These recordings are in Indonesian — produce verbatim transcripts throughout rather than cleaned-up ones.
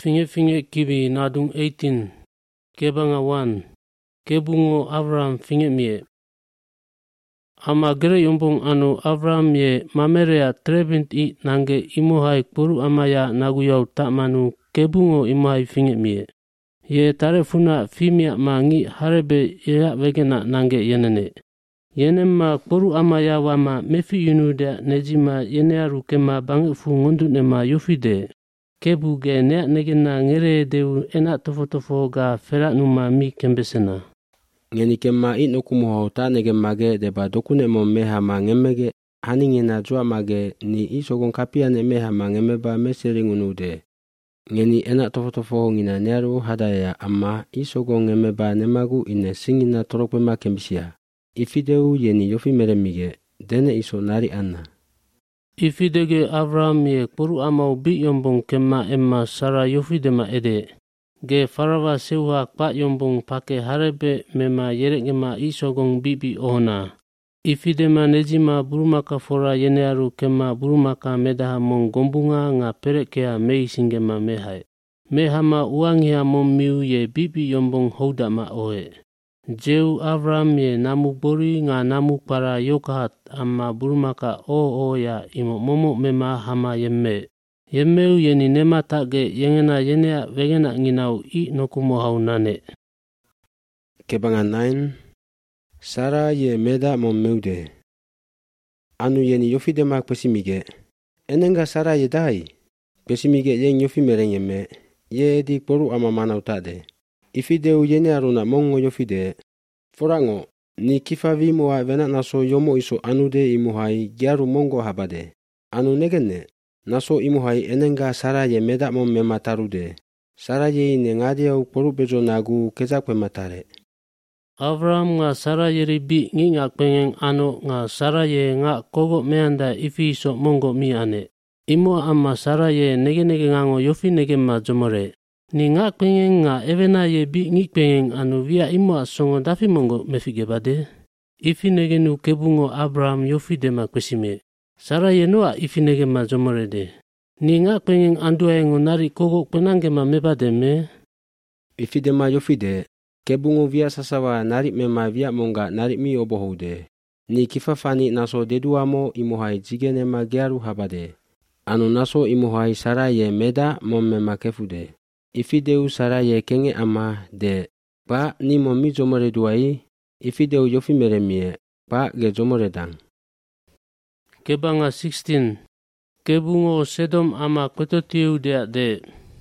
Finge-finge kibi nadung eighteen. Kebanga one. Kebungo Avram finge mie. Ama gere yombong anu Avram ye mamerea trebint i nange imuhai puru amaya naguyau tak manu kebungo imuhai finge mie. Ye tarefuna fimia ma ngi harebe ya vegena nange yenene. Yenema puru amaya wama mefi yunuda nejima yenearu kema bangifu ngundu nema yufide. Kebu ge nea negena ngere deu enak tofo-tofo ga ferak numa mi kembesena. Ngeni kema ino kumuho ta nege mage deba dokune mo meha ma ngemege haningena jua mage ni isogon kapia ne meha ma ngemeba meseringunude. Ngeni enak tofo-tofo ngina neru hadaya ama isogon ngemeba nemagu ine singina torokpema kembisia. Ifideu yeni yofi meremige dene iso nari anna. Ifidege Avram ye puru amau bi yombong kema emma Sara yofidema ede. Ge farawa sewa kpa yombong pake harebe mema yerekema isogong bibi ohona. Ifidema nejima burumaka fora yenearu kema burumaka medaha mong gombunga nga perekea mei singema mehai. Mehama uangia mong miu ye bibi yombong houdama oe. Jeu Avram ye namu bori nga namu para yokahat amma burumaka o o ya imo momo mema hama yemme. Yemmeu yeni nema tage yengena yenea vegena nginau i nokumo hau nane. Kebanga nine. Sara ye meda mo meude. Anu yeni yofidema pesimige. Enenga Sara ye dai. Pesimige yeng yofi merengeme. Ye edi poru ama manau tade. Ifideu yene aruna mongo yofide. Forango, ni kifavi moa vena naso yomo iso anude imuhai giaru mongo habade. Anu negene, naso imuhai enenga Sara ye meda mo mematarude. Sara ye ine ngadiau poru bejo nagu kezakwe matare. Avram nga Sara ye ribi ngi nga pengen ano nga Sara ye nga kogo meanda ifi iso mongo mi ane. Imo ama Sara ye nege nege ngango yofi nege ma jomore. Ni nga pengen nga evena ye bi ngi pengen anu via imo asongo dafi mongo mefige bade. Ifi nege nu kebungo Abraham yofi dema kwesime. Sara ye noa ifi nege ma jomore de. Ni nga pengen andua engo nari kogo penange ma mebade me. Ifi dema yofi de. Kebungo via sasawa nari mema via monga nari mi obohoude. Ni kifafani naso deduamo imohai jigene ma gearu habade. Anu naso imohai Sara ye meda mom mema kefude. Ifideu Sara ye kenge ama de pa ni momi jomore duai. Ifideu yofi meremie pa ge jomore dang. Kebanga sixteen. Kebungo Sedom ama kwetotiu dea de.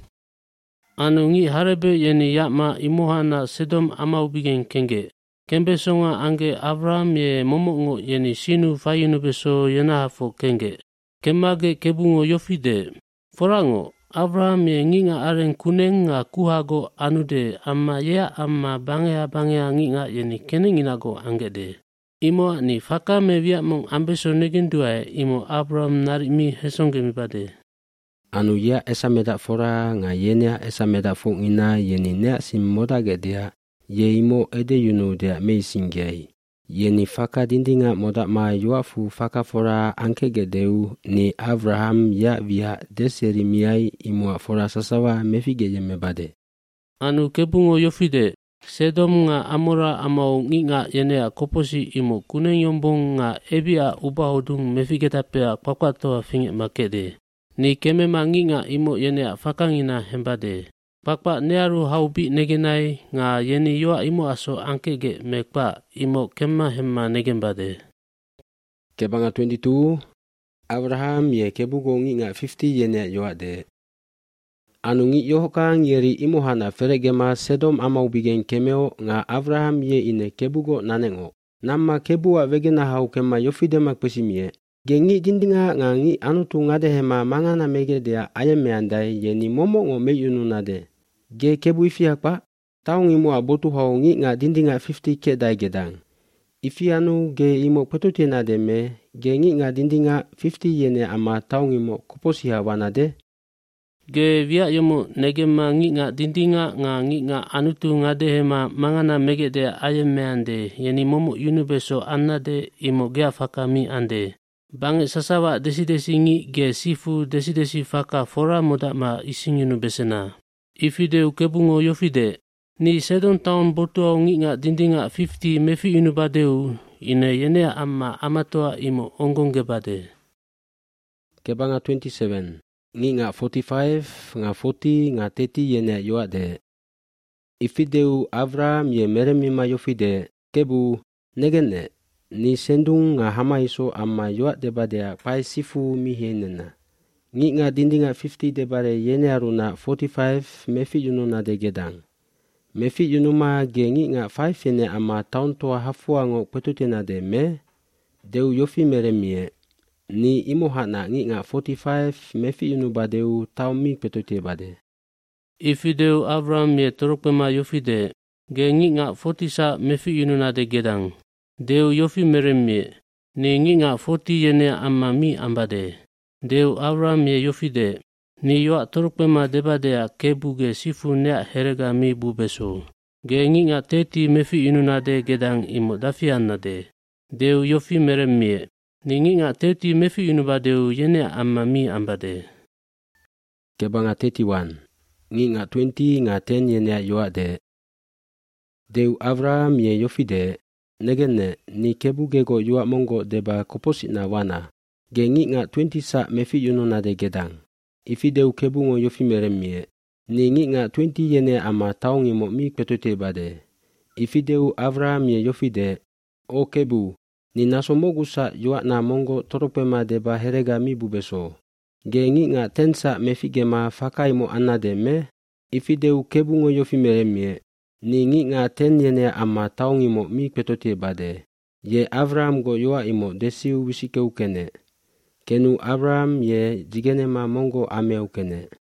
Anu ngi harebe yeni yakma imuhana Sedom ama ubigen kenge. Kembe songa ange Avram ye momongo yeni sinu fayinu beso yenahafo kenge. Kemage kebungo yofi de. Forango. Abraham ye nginga aren kuneng nga kuhago anude amma yea amma bangea bangea nginga yeni keneng inago angede. Imo ni faka me via mong ambeso negenduae imo Abraham nari mi hesonge mi bade. Anu ya esa meda fora nga yenea esa meda fong ina yeni nea sim moda gedea ye imo ede yunu dea mei singiai. Yeni faka dindinga moda ma yuafu faka fora anke gedeu ni Abraham ya via deseri miai imua fora sasawa mefige yeme bade. Anu kebungo yofide, Sedom nga amora amau nginga yenea koposi imo kuneng yombong nga ebia ubahodung mefige tapea kwakwatoa finge makede. Ni keme ma nginga imo yenea fakangina hembade. Pakpa nearu haubi negenai nga yeni yoa imo aso ankege mekpa imo kema hemma negembade. Kebanga twenty-two. Abraham ye kebugo ngi nga fifty yene yoa de. Anu ngi yohokang yeri imo hana feregema Sedom amau bigen kemeo nga Abraham ye ine kebugo nanengo. Nama kebua vegena hau kema yofidema kwesimie. Gengi dindinga nga ngi anutu ngade hema mangana megedea ayeme andai yeni momo ngo meyunu nade. Ge kebu ifi akpa, taung imo abotu hau ngi nga dindinga fifty ke dai gedang. Ifi anu ge imo petuti nade me, ge ngi nga dindinga fifty yene ama taung imo kuposiha wanade. Ge via yomo negema ngi nga dindinga nga ngi nga anutu ngade hema mangana megedea ayeme ande yeni momo yunubeso anade imo gea fakami ande. Bange sasawa desi-desi ngi ge sifu desi-desi faka fora moda ma ising yunubesena. Ifideu kebungo yofide. Ni sedon taon botua nginga dindinga fifty mefi inubadeu ine yenea amma amatoa imo ongonge bade. Kebanga twenty-seven. Nginga forty-five nga forty nga thirty yenea yoade. Ifideu Avram ye meremima yofide kebu negene ni sendung nga hamaiso amma yoade badea pai sifu mihenena. Nginga dindinga fifty debare yenea runa forty-five mefi yununa de gedang. Mefi yunuma ge nginga five yene ama taun toa hafuango petutena de me deu yofi meremie ni imohana nginga forty-five mefi yunuba deu taun mi petute bade. Ifideu Avram ye torokpema yofide ge nginga forty sa mefi yununa de gedang deu yofi meremie ni nginga forty yene ama mi ambade. Deu Avram ye yofide ni yoa torokpema debadea kebuge sifu nea herega mi bubeso. Ge nginga thirty mefi inuna de gedang imo dafiana de. Deu yofi meremie. Ni nginga thirty mefi inuba deu yene amma mi ambade. Kebanga thirty-one. Nginga twenty nga ten yene yoa de. Deu Avram ye yofide negene ni kebuge go yoa mongo deba koposina wana. Ge nginga twenty sa mefi inuna de gedang. Ifideu kebungo yofi meremie. Ni nginga twenty yene ama taung imo mi petute bade. Ifideu Avram ye yofide o kebu ni nasomogusa yoa na mongo toropema deba herega mi bubeso. Ge nginga ten sa mefigema fakaimo anade me. Ifideu kebungo yofi meremie. Ni nginga ten yene ama taung imo mi petute bade. Ye Avram go yoa imo desiu wisikeu kene. Kenu Avram ye jigenema mongo ameu kene.